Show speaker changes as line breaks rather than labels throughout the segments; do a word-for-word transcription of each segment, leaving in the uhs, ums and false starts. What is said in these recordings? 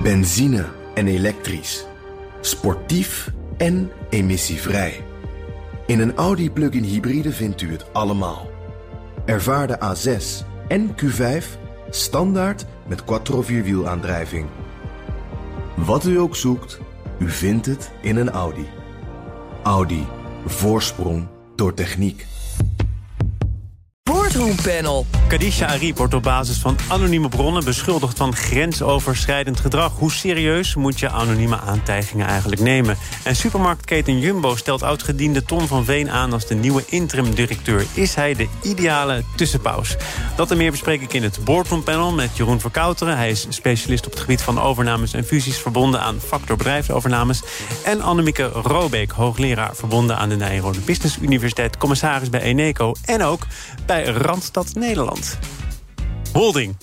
Benzine en elektrisch. Sportief en emissievrij. In een Audi plug-in hybride vindt u het allemaal. Ervaar de A zes en Q vijf standaard met quattro vierwielaandrijving. Wat u ook zoekt, u vindt het in een Audi. Audi. Voorsprong door techniek.
Boardroom Panel.
Khadija Arib wordt op basis van anonieme bronnen beschuldigd van grensoverschrijdend gedrag. Hoe serieus moet je anonieme aantijgingen eigenlijk nemen? En supermarktketen Jumbo stelt oudgediende Ton van Veen aan als de nieuwe interim-directeur. Is hij de ideale tussenpaus? Dat en meer bespreek ik in het Boardroom Panel met Jeroen Verkouteren. Hij is specialist op het gebied van overnames en fusies verbonden aan Factor bedrijfsovernames. En Annemieke Robeek, hoogleraar verbonden aan de Nijrode Business Universiteit, commissaris bij Eneco en ook bij Randstad Nederland. Holding,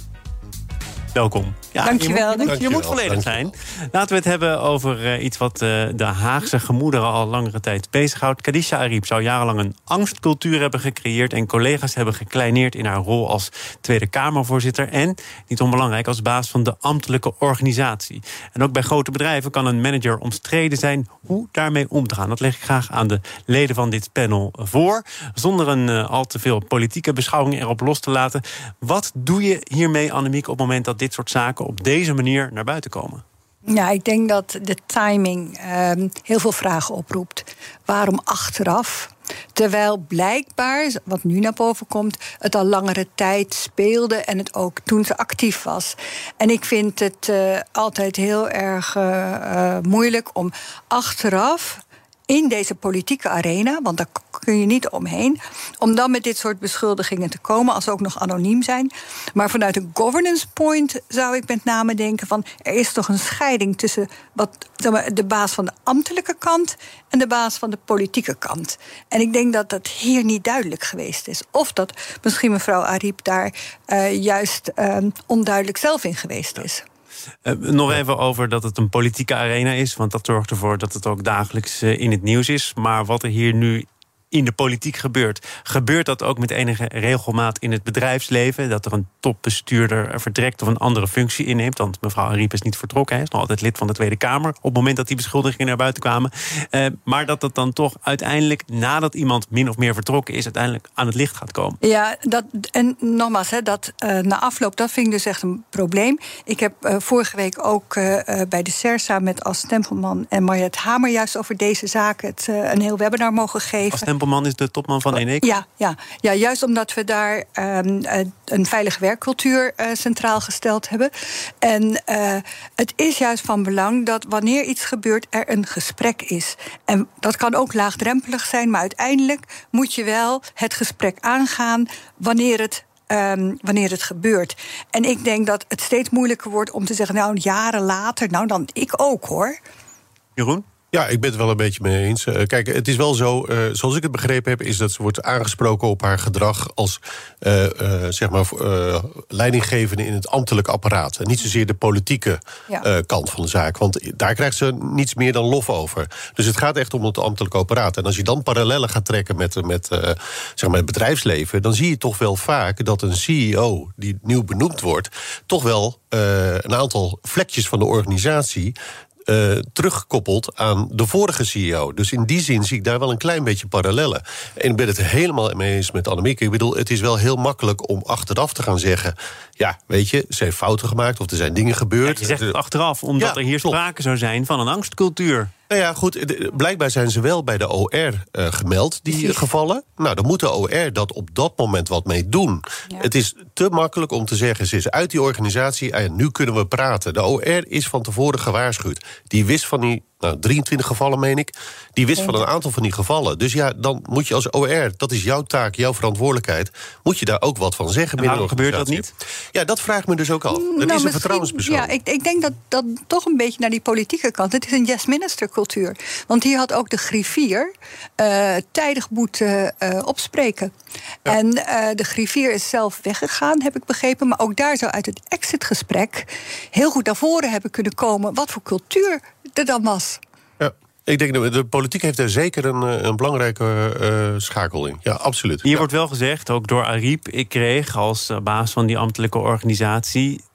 welkom. Ja,
Dankjewel.
Je moet, je moet, je moet
Dankjewel.
volledig zijn. Laten we het hebben over uh, iets wat uh, de Haagse gemoederen al langere tijd bezighoudt. Khadija Arib zou jarenlang een angstcultuur hebben gecreëerd en collega's hebben gekleineerd in haar rol als Tweede Kamervoorzitter en, niet onbelangrijk, als baas van de ambtelijke organisatie. En ook bij grote bedrijven kan een manager omstreden zijn. Hoe daarmee om te gaan, dat leg ik graag aan de leden van dit panel voor. Zonder een uh, al te veel politieke beschouwing erop los te laten. Wat doe je hiermee, Annemieke, op het moment dat dit soort zaken op deze manier naar buiten komen?
Ja, ik denk dat de timing uh, heel veel vragen oproept. Waarom achteraf? Terwijl blijkbaar, wat nu naar boven komt, het al langere tijd speelde en het ook toen ze actief was. En ik vind het uh, altijd heel erg uh, uh, moeilijk om achteraf in deze politieke arena, want daar kun je niet omheen, om dan met dit soort beschuldigingen te komen, als ze ook nog anoniem zijn. Maar vanuit een governance point zou ik met name denken van, er is toch een scheiding tussen wat, de baas van de ambtelijke kant en de baas van de politieke kant. En ik denk dat dat hier niet duidelijk geweest is. Of dat misschien mevrouw Arib daar uh, juist uh, onduidelijk zelf in geweest is.
Uh, nog even over dat het een politieke arena is, want dat zorgt ervoor dat het ook dagelijks uh, in het nieuws is. Maar wat er hier nu in de politiek gebeurt, gebeurt dat ook met enige regelmaat in het bedrijfsleven? Dat er een topbestuurder vertrekt of een andere functie inneemt? Want mevrouw Arib is niet vertrokken, hij is nog altijd lid van de Tweede Kamer op het moment dat die beschuldigingen naar buiten kwamen. Uh, maar dat het dan toch uiteindelijk, nadat iemand min of meer vertrokken is, uiteindelijk aan het licht gaat komen.
Ja, dat, en nogmaals, hè, dat uh, na afloop, dat vind ik dus echt een probleem. Ik heb uh, vorige week ook uh, bij de CERSA met As Tempelman en Mariette Hamer juist over deze zaak het, uh, een heel webinar mogen geven.
As Tempelman is de topman van Eneco?
Ja, ja, ja, juist omdat we daar um, een veilige werkcultuur uh, centraal gesteld hebben. En uh, het is juist van belang dat wanneer iets gebeurt, er een gesprek is. En dat kan ook laagdrempelig zijn, maar uiteindelijk moet je wel het gesprek aangaan wanneer het Um, wanneer het gebeurt. En ik denk dat het steeds moeilijker wordt om te zeggen, nou, jaren later, nou, dan ik ook, hoor.
Jeroen?
Ja, ik ben het wel een beetje mee eens. Uh, kijk, het is wel zo, uh, zoals ik het begrepen heb, is dat ze wordt aangesproken op haar gedrag als uh, uh, zeg maar uh, leidinggevende in het ambtelijk apparaat. En niet zozeer de politieke ja. uh, kant van de zaak. Want daar krijgt ze niets meer dan lof over. Dus het gaat echt om het ambtelijke apparaat. En als je dan parallellen gaat trekken met, met, uh, zeg maar het bedrijfsleven, dan zie je toch wel vaak dat een C E O die nieuw benoemd wordt, toch wel uh, een aantal vlekjes van de organisatie Uh, teruggekoppeld aan de vorige C E O. Dus in die zin zie ik daar wel een klein beetje parallellen. En ik ben het helemaal mee eens met Annemieke. Ik bedoel, het is wel heel makkelijk om achteraf te gaan zeggen, ja, weet je, ze heeft fouten gemaakt of er zijn dingen gebeurd.
Ja, je zegt het achteraf, omdat ja, er hier sprake klopt. zou zijn van een angstcultuur.
Nou ja, goed, blijkbaar zijn ze wel bij de O R uh, gemeld, die Precies. gevallen. Nou, dan moet de O R dat op dat moment wat mee doen. Ja. Het is te makkelijk om te zeggen, ze is uit die organisatie en nu kunnen we praten. De O R is van tevoren gewaarschuwd. Die wist van die, nou, drieëntwintig gevallen, meen ik. Die wist van een aantal van die gevallen. Dus ja, dan moet je als O R, dat is jouw taak, jouw verantwoordelijkheid, moet je daar ook wat van zeggen.
En waarom gebeurt dat niet?
Ja, dat vraagt me dus ook al. Dat nou, is een vertrouwenspersoon.
Ja, ik, ik denk dat dat toch een beetje naar die politieke kant. Het is een yes-minister cultuur. Want hier had ook de griffier uh, tijdig moeten uh, opspreken. Ja. En uh, de griffier is zelf weggegaan, heb ik begrepen. Maar ook daar zou uit het exitgesprek heel goed naar voren hebben kunnen komen wat voor cultuur er dan was.
Ja. Ik denk dat de politiek heeft daar zeker een, een belangrijke uh, schakel in. Ja, absoluut.
Hier
ja.
wordt wel gezegd, ook door Arib, ik kreeg als baas van die ambtelijke organisatie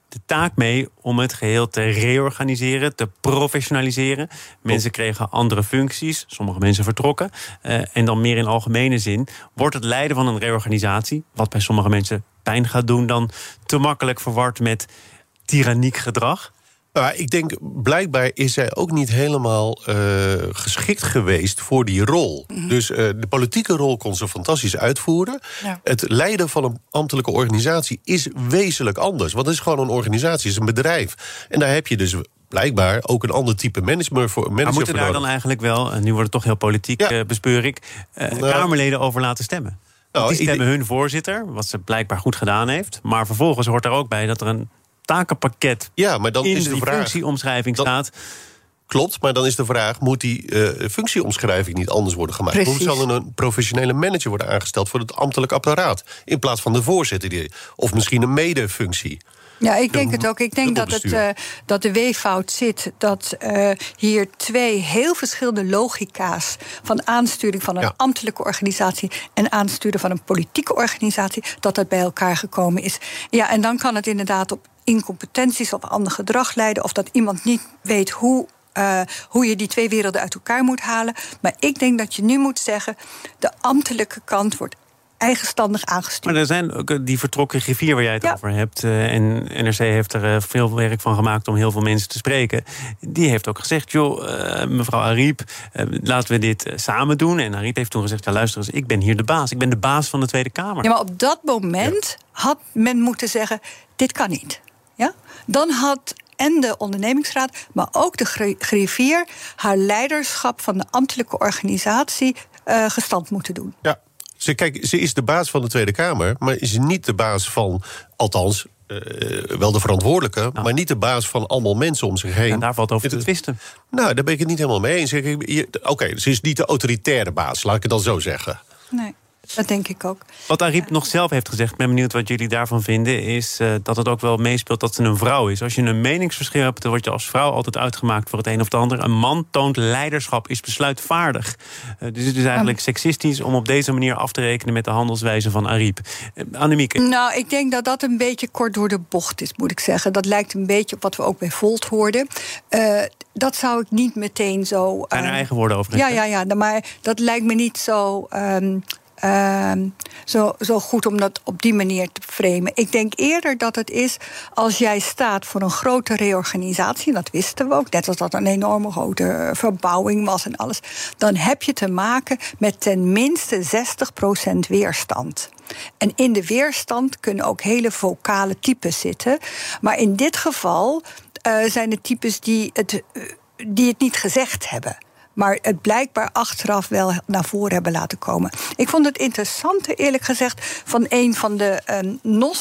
de taak mee om het geheel te reorganiseren, te professionaliseren. Mensen kregen andere functies, sommige mensen vertrokken. Uh, en dan meer in algemene zin wordt het leiden van een reorganisatie, wat bij sommige mensen pijn gaat doen, dan te makkelijk verward met tyranniek gedrag.
Nou, ik denk, blijkbaar is zij ook niet helemaal uh, geschikt geweest voor die rol. Mm-hmm. Dus uh, de politieke rol kon ze fantastisch uitvoeren. Ja. Het leiden van een ambtelijke organisatie is wezenlijk anders. Want het is gewoon een organisatie, het is een bedrijf. En daar heb je dus blijkbaar ook een ander type manager voor. Manager
maar moeten daar dan eigenlijk wel, en nu wordt het toch heel politiek, ja. uh, bespeur ik, uh, nou, Kamerleden over laten stemmen? Nou, die stemmen hun voorzitter, wat ze blijkbaar goed gedaan heeft. Maar vervolgens hoort er ook bij dat er een takenpakket
ja, maar dan
in
is de
die
vraag,
functieomschrijving
dan,
staat.
Klopt, maar dan is de vraag, moet die uh, functieomschrijving niet anders worden gemaakt? Precies. Moet zal er een professionele manager worden aangesteld voor het ambtelijk apparaat, in plaats van de voorzitter, die, of misschien een medefunctie?
Ja, ik denk het ook. Ik denk dat, het, uh, dat de weeffout zit dat uh, hier twee heel verschillende logica's van aansturing van een ja. ambtelijke organisatie en aansturen van een politieke organisatie, dat dat bij elkaar gekomen is. Ja, en dan kan het inderdaad op incompetenties of ander gedrag leiden, of dat iemand niet weet hoe Uh, hoe je die twee werelden uit elkaar moet halen. Maar ik denk dat je nu moet zeggen, de ambtelijke kant wordt eigenstandig aangestuurd.
Maar er zijn ook die vertrokken griffier waar jij het
ja.
over hebt. Uh, en N R C heeft er uh, veel werk van gemaakt om heel veel mensen te spreken. Die heeft ook gezegd, joh, uh, mevrouw Ariep, uh, laten we dit uh, samen doen. En Ariep heeft toen gezegd, ja, luister eens, ik ben hier de baas. Ik ben de baas van de Tweede Kamer.
Ja, maar op dat moment ja. had men moeten zeggen, dit kan niet. Ja? Dan had en de ondernemingsraad, maar ook de griffier haar leiderschap van de ambtelijke organisatie uh, gestand moeten doen.
Ja, ze, kijk, ze is de baas van de Tweede Kamer, maar is niet de baas van, althans, uh, wel de verantwoordelijke, nou. maar niet de baas van allemaal mensen om zich heen.
En daar valt over te twisten.
Nou, daar ben ik het niet helemaal mee eens. Oké, okay, ze is niet de autoritaire baas, laat ik het dan zo zeggen.
Nee. Dat denk ik ook.
Wat Ariep nog zelf heeft gezegd, ik ben benieuwd wat jullie daarvan vinden, is uh, dat het ook wel meespeelt dat ze een vrouw is. Als je een meningsverschil hebt, dan word je als vrouw altijd uitgemaakt voor het een of het ander. Een man toont leiderschap, is besluitvaardig. Uh, dus het is eigenlijk seksistisch om op deze manier af te rekenen met de handelswijze van Ariep. Uh, Annemieke?
Nou, ik denk dat dat een beetje kort door de bocht is, moet ik zeggen. Dat lijkt een beetje op wat we ook bij Volt hoorden. Uh, dat zou ik niet meteen zo... Uh,
Zijn er eigen woorden over?
Ja, ja, ja, maar dat lijkt me niet zo... Um, Uh, zo, zo goed om dat op die manier te framen. Ik denk eerder dat het is als jij staat voor een grote reorganisatie, dat wisten we ook, net als dat een enorme grote verbouwing was en alles, dan heb je te maken met ten minste zestig procent weerstand. En in de weerstand kunnen ook hele vocale types zitten. Maar in dit geval uh, zijn het types die het, uh, die het niet gezegd hebben, maar het blijkbaar achteraf wel naar voren hebben laten komen. Ik vond het interessante, eerlijk gezegd, van een van de um, N O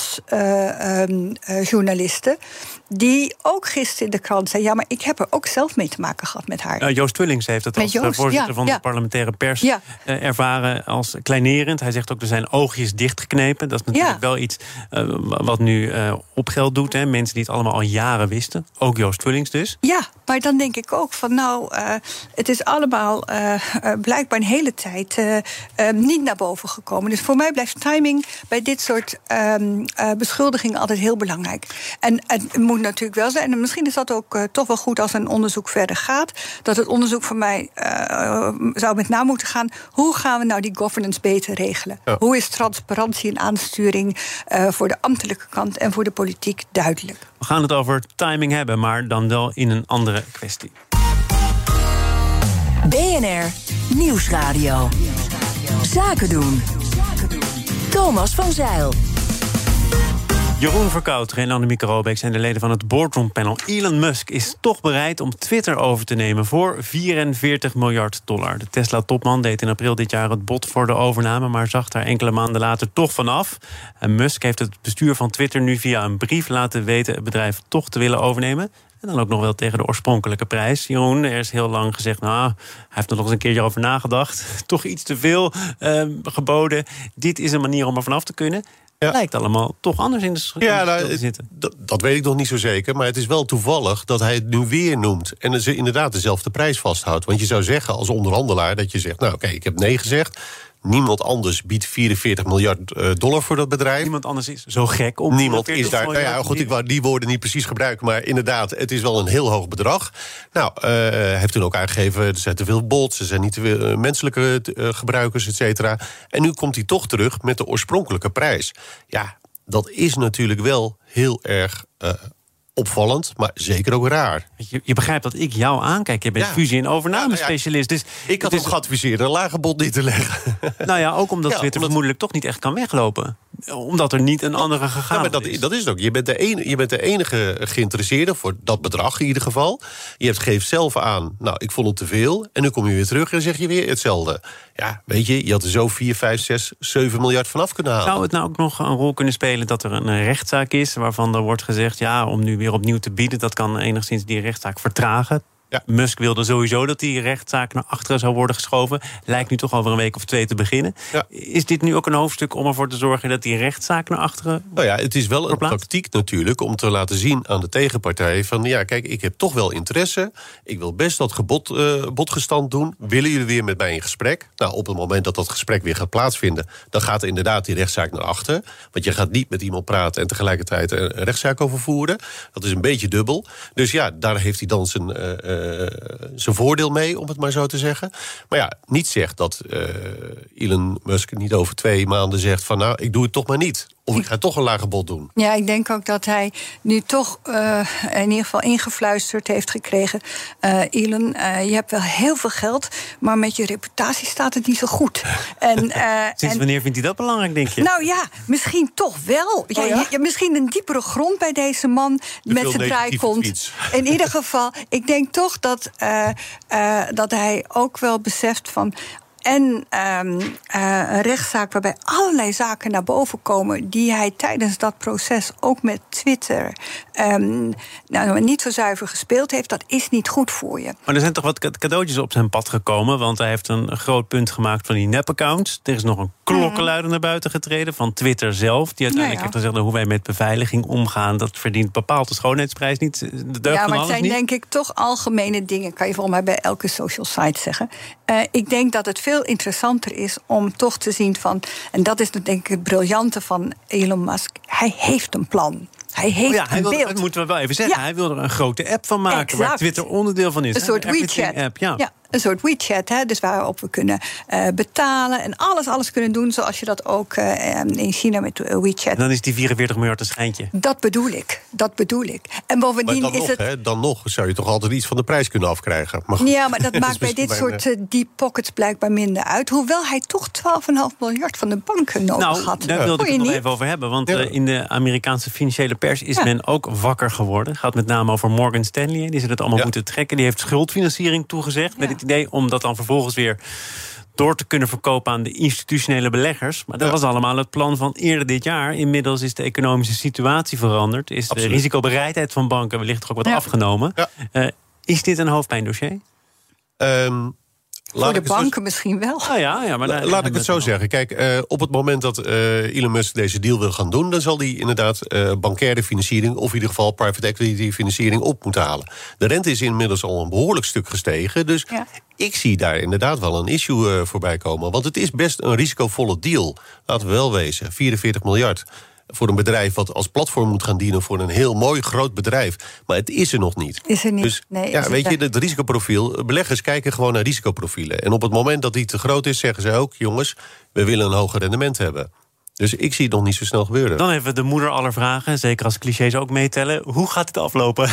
S-journalisten... Uh, um, uh, die ook gisteren in de krant zei, ja, maar ik heb er ook zelf mee te maken gehad met haar.
Uh, Joost Vullings heeft het als Joost, voorzitter ja, van ja. de parlementaire pers ja. uh, ervaren als kleinerend. Hij zegt ook, er zijn oogjes dichtgeknepen. Dat is natuurlijk ja. wel iets uh, wat nu uh, op geld doet. Hè. Mensen die het allemaal al jaren wisten. Ook Joost Vullings dus.
Ja, maar dan denk ik ook van, nou, uh, het is allemaal uh, uh, blijkbaar een hele tijd uh, uh, niet naar boven gekomen. Dus voor mij blijft timing bij dit soort um, uh, beschuldigingen altijd heel belangrijk. En het moet natuurlijk wel zijn, en misschien is dat ook uh, toch wel goed als een onderzoek verder gaat, dat het onderzoek van mij uh, zou met name moeten gaan, hoe gaan we nou die governance beter regelen? Ja. Hoe is transparantie en aansturing uh, voor de ambtelijke kant en voor de politiek duidelijk?
We gaan het over timing hebben, maar dan wel in een andere kwestie.
B N R Nieuwsradio. Zaken doen. Thomas van Zijl.
Jeroen Verkouter en Annemieke Robeek zijn de leden van het Boardroom Panel. Elon Musk is toch bereid om Twitter over te nemen voor vierenveertig miljard dollar. De Tesla-topman deed in april dit jaar het bod voor de overname, maar zag daar enkele maanden later toch vanaf. En Musk heeft het bestuur van Twitter nu via een brief laten weten het bedrijf toch te willen overnemen. En dan ook nog wel tegen de oorspronkelijke prijs. Jeroen, er is heel lang gezegd, nou, hij heeft er nog eens een keertje over nagedacht. Toch iets te veel uh, geboden. Dit is een manier om er vanaf te kunnen. Ja. Lijkt allemaal toch anders in de sch-
ja, nou,
te zitten.
Dat, dat weet ik nog niet zo zeker. Maar het is wel toevallig dat hij het nu weer noemt. En ze inderdaad dezelfde prijs vasthoudt. Want je zou zeggen als onderhandelaar dat je zegt, nou oké, okay, ik heb nee gezegd. Niemand anders biedt vierenveertig miljard dollar voor dat bedrijf.
Niemand anders is zo gek om...
Niemand is daar... Nou ja, goed, ik wou die woorden niet precies gebruiken, maar inderdaad, het is wel een heel hoog bedrag. Nou, uh, hij heeft toen ook aangegeven, er zijn te veel bots, er zijn niet te veel uh, menselijke uh, gebruikers, et cetera. En nu komt hij toch terug met de oorspronkelijke prijs. Ja, dat is natuurlijk wel heel erg... Uh, opvallend, maar zeker ook raar.
Je, je begrijpt dat ik jou aankijk. Je bent ja. fusie- en overname-specialist. Dus
ik had hem geadviseerd een lage bod niet te leggen.
Nou ja, ook omdat ja, Twitter omdat... vermoedelijk toch niet echt kan weglopen. Omdat er niet een andere gegaan ja,
maar dat,
is.
Dat is het ook. Je bent, de enige, je bent de enige geïnteresseerde voor dat bedrag in ieder geval. Je hebt geeft zelf aan, nou, ik vond het te veel. En nu kom je weer terug en zeg je weer hetzelfde. Ja, weet je, je had er zo vier, vijf, zes, zeven miljard vanaf kunnen halen.
Zou het nou ook nog een rol kunnen spelen dat er een rechtszaak is waarvan er wordt gezegd, ja, om nu weer opnieuw te bieden, dat kan enigszins die rechtszaak vertragen? Ja. Musk wilde sowieso dat die rechtszaak naar achteren zou worden geschoven. Lijkt nu toch over een week of twee te beginnen. Ja. Is dit nu ook een hoofdstuk om ervoor te zorgen dat die rechtszaak naar achteren...
Nou ja, het is wel
verplaatst?
Een tactiek natuurlijk om te laten zien aan de tegenpartij van, ja, kijk, ik heb toch wel interesse. Ik wil best dat gebod, uh, bodgestand doen. Willen jullie weer met mij in gesprek? Nou, op het moment dat dat gesprek weer gaat plaatsvinden, dan gaat er inderdaad die rechtszaak naar achter. Want je gaat niet met iemand praten en tegelijkertijd een rechtszaak over voeren. Dat is een beetje dubbel. Dus ja, daar heeft hij dan zijn... Uh, Uh, zijn voordeel mee, om het maar zo te zeggen. Maar ja, niet zegt dat uh, Elon Musk niet over twee maanden zegt van, nou, ik doe het toch maar niet. Of ik ga toch een lager bod doen.
Ja, ik denk ook dat hij nu toch uh, in ieder geval ingefluisterd heeft gekregen. Uh, Elon, uh, je hebt wel heel veel geld, maar met je reputatie staat het niet zo goed. En, uh,
Sinds
en,
wanneer vindt hij dat belangrijk, denk je?
Nou ja, misschien toch wel. Ja, oh ja? Je, je, misschien een diepere grond bij deze man de met zijn draaikont. In ieder geval, ik denk toch dat, uh, uh, dat hij ook wel beseft van... En um, uh, een rechtszaak waarbij allerlei zaken naar boven komen die hij tijdens dat proces ook met Twitter um, nou, niet zo zuiver gespeeld heeft, dat is niet goed voor je.
Maar er zijn toch wat cadeautjes op zijn pad gekomen, want hij heeft een groot punt gemaakt van die nep-accounts. Er is nog een klokkenluider naar buiten getreden van Twitter zelf, die uiteindelijk ja, ja. heeft gezegd, nou, hoe wij met beveiliging omgaan, dat verdient bepaald de schoonheidsprijs niet. De deugd
ja, maar
het
zijn
niet.
denk ik toch algemene dingen, kan je volgens mij bij elke social site zeggen. Uh, ik denk dat het veel interessanter is om toch te zien van, en dat is denk ik het briljante van Elon Musk, hij heeft een plan. Hij heeft oh ja, hij
een
wil,
beeld. Dat moeten we wel even zeggen. Ja. Hij wil er een grote app van maken, exact. Waar Twitter onderdeel van is.
Een soort WeChat-app, ja. ja. Een soort WeChat, hè, dus waarop we kunnen uh, betalen en alles, alles kunnen doen, zoals je dat ook uh, in China met WeChat.
En dan is die vierenveertig miljard een schijntje.
Dat bedoel ik, dat bedoel ik. En bovendien
maar dan
is
nog,
het...
Hè, dan nog zou je toch altijd iets van de prijs kunnen afkrijgen. Maar goed,
ja, maar dat maakt bij dit soort uh, deep pockets blijkbaar minder uit. Hoewel hij toch twaalf komma vijf miljard van de banken nodig
nou,
had.
Daar wilde ik het nog even over hebben. Want ja. uh, in de Amerikaanse financiële pers is ja. men ook wakker geworden. Het gaat met name over Morgan Stanley. Die ze het allemaal ja. moeten trekken. Die heeft schuldfinanciering toegezegd. Ja. Met het idee om dat dan vervolgens weer door te kunnen verkopen aan de institutionele beleggers. Maar dat ja. was allemaal het plan van eerder dit jaar. Inmiddels is de economische situatie veranderd. Is Absoluut. de risicobereidheid van banken wellicht toch ook wat ja. afgenomen. Ja. Uh, is dit een hoofdpijndossier?
Um,
Voor de banken zo... misschien wel.
Ah, ja, ja, maar
La, laat ik het zo zeggen. Kijk, uh, op het moment dat uh, Elon Musk deze deal wil gaan doen, dan zal hij inderdaad uh, bankaire financiering, of in ieder geval private equity financiering op moeten halen. De rente is inmiddels al een behoorlijk stuk gestegen. Dus ja. ik zie daar inderdaad wel een issue uh, voorbij komen. Want het is best een risicovolle deal. Laten we wel wezen. vierenveertig miljard. Voor een bedrijf wat als platform moet gaan dienen voor een heel mooi groot bedrijf. Maar het is er nog niet.
Is er niet.
Dus
nee,
ja, weet je, het risicoprofiel. Beleggers kijken gewoon naar risicoprofielen. En op het moment dat die te groot is, zeggen ze ook, jongens, we willen een hoger rendement hebben. Dus ik zie het nog niet zo snel gebeuren.
Dan even de moeder aller vragen, zeker als clichés ook meetellen. Hoe gaat het aflopen?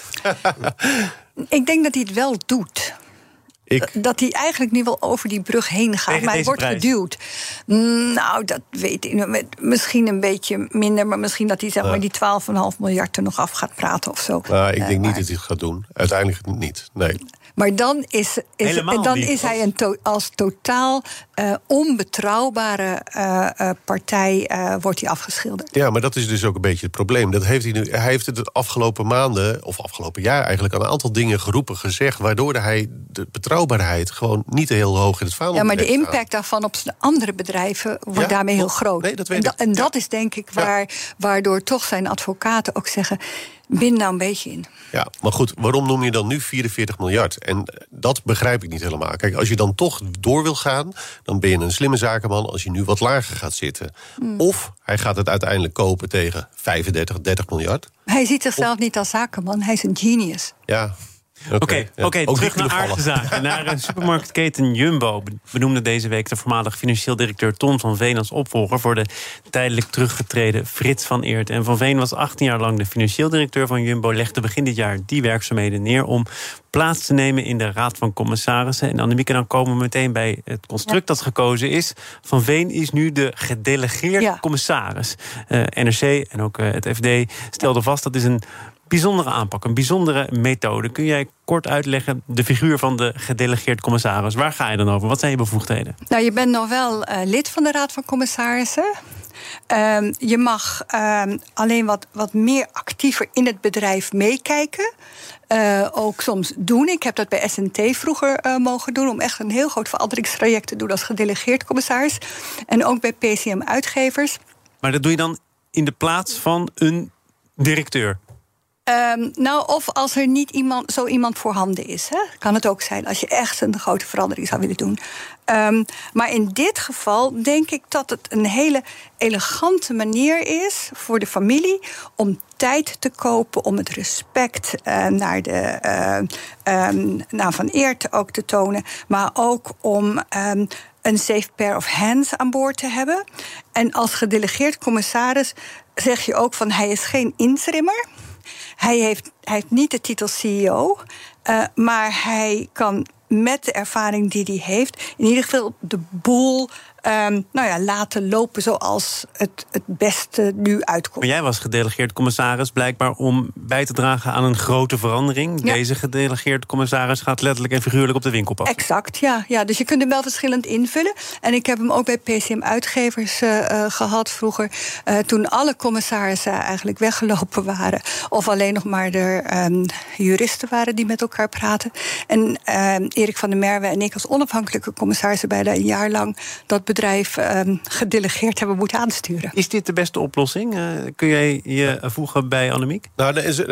Ik denk dat hij het wel doet. Ik... Dat hij eigenlijk nu wel over die brug heen gaat.
Tegen
maar hij wordt
prijs.
geduwd. Nou, dat weet ik. Misschien een beetje minder. Maar misschien dat hij zeg maar, ja. die twaalf komma vijf miljard er nog af gaat praten of zo.
Nou, ik denk uh,
maar...
niet dat hij het gaat doen. Uiteindelijk niet, nee.
Maar dan is, is, dan is hij een to, als totaal uh, onbetrouwbare uh, uh, partij uh, wordt hij afgeschilderd.
Ja, maar dat is dus ook een beetje het probleem. Dat heeft hij, nu, hij heeft het de afgelopen maanden, of afgelopen jaar eigenlijk, een aantal dingen geroepen, gezegd, waardoor hij de betrouwbaarheid gewoon niet heel hoog in het vaandel.
Ja, maar de impact staan. daarvan op de andere bedrijven wordt ja, daarmee heel groot.
Nee, dat weet
en, da,
ik.
en
ja.
dat is denk ik waar, ja. waardoor toch zijn advocaten ook zeggen, Bind nou een beetje in.
Ja, maar goed, waarom noem je dan nu vierenveertig miljard? En dat begrijp ik niet helemaal. Kijk, als je dan toch door wil gaan, dan ben je een slimme zakenman als je nu wat lager gaat zitten. Mm. Of hij gaat het uiteindelijk kopen tegen vijfendertig, dertig miljard.
Hij ziet zichzelf of... niet als zakenman, hij is een genius.
Ja.
Oké, okay, ja. okay, terug naar aardige zaken. Naar een supermarktketen Jumbo benoemde deze week de voormalig financieel directeur Ton van Veen als opvolger voor de tijdelijk teruggetreden Frits van Eert. En Van Veen was achttien jaar lang de financieel directeur van Jumbo, legde begin dit jaar die werkzaamheden neer om plaats te nemen in de Raad van Commissarissen. En Annemieke, dan komen we meteen bij het construct ja. dat gekozen is. Van Veen is nu de gedelegeerde ja. commissaris. Uh, N R C en ook uh, het F D stelden vast dat is een bijzondere aanpak, een bijzondere methode. Kun jij kort uitleggen de figuur van de gedelegeerd commissaris? Waar ga je dan over? Wat zijn je bevoegdheden?
Nou, je bent nog wel uh, lid van de Raad van Commissarissen. Uh, je mag uh, alleen wat, wat meer actiever in het bedrijf meekijken. Uh, ook soms doen. Ik heb dat bij S en T vroeger uh, mogen doen, om echt een heel groot veranderingstraject te doen als gedelegeerd commissaris. En ook bij P C M Uitgevers.
Maar dat doe je dan in de plaats van een directeur?
Um, nou, of als er niet iemand, zo iemand voorhanden is. Hè? Kan het ook zijn als je echt een grote verandering zou willen doen. Um, maar in dit geval denk ik dat het een hele elegante manier is voor de familie om tijd te kopen, om het respect uh, naar, de, uh, um, naar Van Eert ook te tonen. Maar ook om um, een safe pair of hands aan boord te hebben. En als gedelegeerd commissaris zeg je ook van hij is geen interimmer. Hij heeft, hij heeft niet de titel C E O, uh, maar hij kan met de ervaring die hij heeft in ieder geval de boel um, nou ja, laten lopen zoals het het beste nu uitkomt.
Maar jij was gedelegeerd commissaris blijkbaar om bij te dragen aan een grote verandering. Ja. Deze gedelegeerd commissaris gaat letterlijk en figuurlijk op de winkel passen.
Exact, ja. ja. Dus je kunt hem wel verschillend invullen. En ik heb hem ook bij P C M Uitgevers uh, gehad vroeger. Uh, toen alle commissarissen eigenlijk weggelopen waren. Of alleen nog maar de um, juristen waren die met elkaar praten. En uh, Erik van der Merwe en ik als onafhankelijke commissarissen bijna een jaar lang dat bedrijf um, gedelegeerd hebben moeten aansturen.
Is dit de beste oplossing? Uh, kun jij je voegen bij Annemiek?
Nou,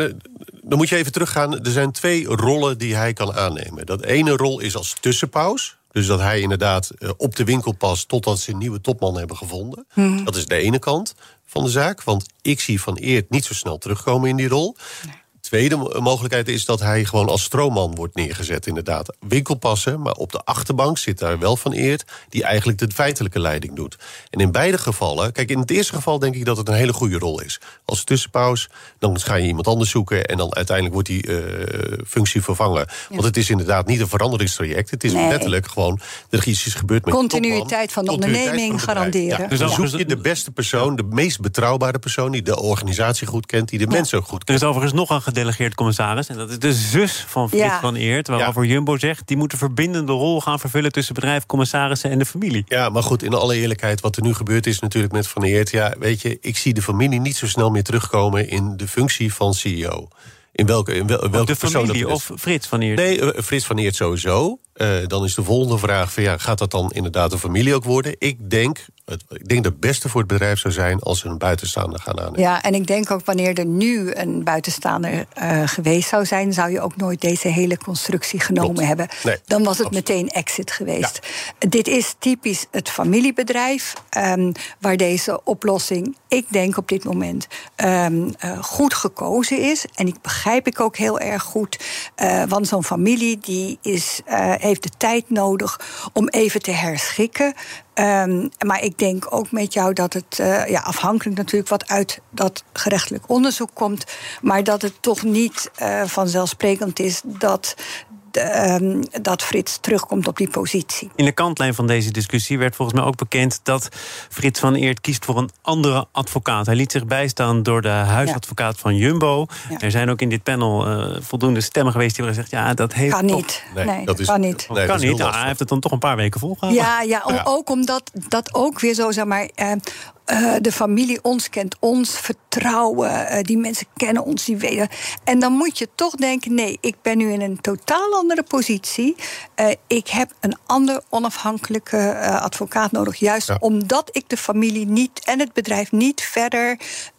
dan moet je even teruggaan. Er zijn twee rollen die hij kan aannemen. Dat ene rol is als tussenpaus. Dus dat hij inderdaad op de winkel past totdat ze een nieuwe topman hebben gevonden. Hmm. Dat is de ene kant van de zaak. Want ik zie Van Eert niet zo snel terugkomen in die rol. Nee. Tweede mogelijkheid is dat hij gewoon als stroomman wordt neergezet, inderdaad. Winkelpassen, maar op de achterbank zit daar wel Van Eert, die eigenlijk de feitelijke leiding doet. En in beide gevallen, kijk, in het eerste geval denk ik dat het een hele goede rol is. Als tussenpaus, dan ga je iemand anders zoeken en dan uiteindelijk wordt die uh, functie vervangen. Ja. Want het is inderdaad niet een veranderingstraject. Het is nee. letterlijk gewoon, er is iets gebeurd met
continuïteit van de onderneming garanderen.
Ja, dus dan zoek je de beste persoon, de meest betrouwbare persoon, die de organisatie goed kent, die de ja. mensen ook goed kent.
Er is overigens nog een gedelegeerd commissaris, en dat is de zus van Frits ja. van Eert, waarover ja. Jumbo zegt, die moet een verbindende rol gaan vervullen tussen bedrijf, commissarissen en de familie.
Ja, maar goed, in alle eerlijkheid, wat er nu gebeurd is natuurlijk met Van Eert, ja, weet je, ik zie de familie niet zo snel meer terugkomen in de functie van C E O. In welke, in wel, welke
of de familie of Frits van Eert?
Nee, uh, Frits van Eert sowieso. Uh, dan is de volgende vraag van, ja, gaat dat dan inderdaad een familie ook worden? Ik denk, het, ik denk dat het beste voor het bedrijf zou zijn als ze een buitenstaander gaan aannemen.
Ja, en ik denk ook wanneer er nu een buitenstaander uh, geweest zou zijn, zou je ook nooit deze hele constructie genomen Klopt. hebben. Nee, dan was het absoluut. meteen exit geweest. Ja. Dit is typisch het familiebedrijf, um, waar deze oplossing, ik denk op dit moment, um, uh, goed gekozen is. En ik begrijp ik ook heel erg goed, uh, want zo'n familie die is, uh, heeft de tijd nodig om even te herschikken. Um, maar ik denk ook met jou dat het, uh, ja, afhankelijk natuurlijk wat uit dat gerechtelijk onderzoek komt, maar dat het toch niet uh, vanzelfsprekend is dat De, um, dat Frits terugkomt op die positie.
In de kantlijn van deze discussie werd volgens mij ook bekend dat Frits van Eert kiest voor een andere advocaat. Hij liet zich bijstaan door de huisadvocaat ja. van Jumbo. Ja. Er zijn ook in dit panel uh, voldoende stemmen geweest die hebben gezegd, ja, dat heeft
kan
toch...
niet. Nee, nee dat is, kan niet.
Nee, kan niet. Nou, hij heeft het dan toch een paar weken volgehouden.
Ja, ja, ja. Ook omdat dat ook weer zo, zeg maar, Uh, Uh, de familie ons kent ons, vertrouwen, uh, die mensen kennen ons, die weten. En dan moet je toch denken, nee, ik ben nu in een totaal andere positie. Uh, ik heb een ander onafhankelijke uh, advocaat nodig. Juist ja. omdat ik de familie niet en het bedrijf niet verder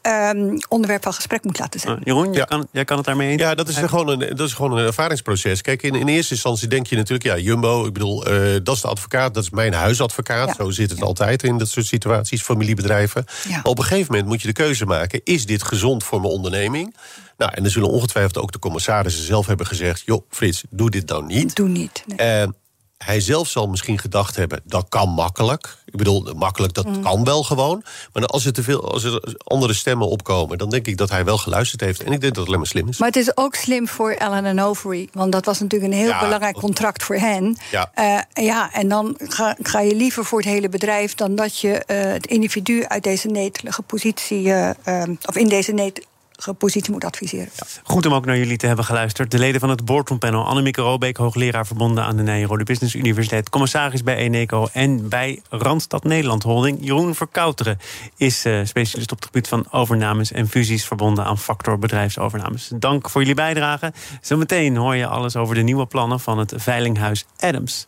um, onderwerp van gesprek moet laten zijn.
Uh, Jeroen, jij,
Ja.
kan, jij kan het daarmee eens?
Ja, dat is, gewoon een, dat is gewoon een ervaringsproces. Kijk, in, in eerste instantie denk je natuurlijk... ja, Jumbo, ik bedoel, uh, dat is de advocaat, dat is mijn huisadvocaat.
Ja.
Zo zit het ja. altijd in dat soort situaties, familiebedrijven.
Ja.
Maar op een gegeven moment moet je de keuze maken... is dit gezond voor mijn onderneming? Nou, en er zullen ongetwijfeld ook de commissarissen zelf hebben gezegd... joh, Frits, doe dit nou niet.
Doe niet. Nee.
En hij zelf zal misschien gedacht hebben, dat kan makkelijk. Ik bedoel, makkelijk, dat mm. kan wel gewoon. Maar als er te veel, als er andere stemmen opkomen... dan denk ik dat hij wel geluisterd heeft. En ik denk dat het alleen maar slim is.
Maar het is ook slim voor Allen en Overy. Want dat was natuurlijk een heel
Ja,
belangrijk contract voor hen.
Ja.
Uh, ja, en dan ga, ga je liever voor het hele bedrijf... dan dat je uh, het individu uit deze netelige positie... Uh, um, of in deze netelige positie moet adviseren. Ja.
Goed om ook naar jullie te hebben geluisterd. De leden van het boardroompanel, Annemieke Robeek, hoogleraar verbonden aan de Nijrode Business Universiteit, commissaris bij Eneco en bij Randstad Nederland Holding. Jeroen Verkouteren is uh, specialist op het gebied van overnames en fusies verbonden aan Factor bedrijfsovernames. Dank voor jullie bijdrage. Zometeen hoor je alles over de nieuwe plannen van het veilinghuis Adams.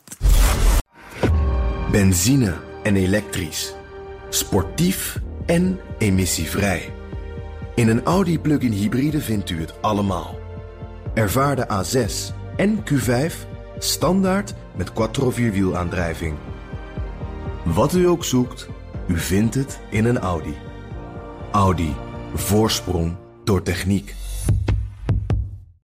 Benzine en elektrisch. Sportief en emissievrij. In een Audi plug-in hybride vindt u het allemaal. Ervaar de A zes en Q vijf standaard met quattro vierwielaandrijving. Wat u ook zoekt, u vindt het in een Audi. Audi. Voorsprong door techniek.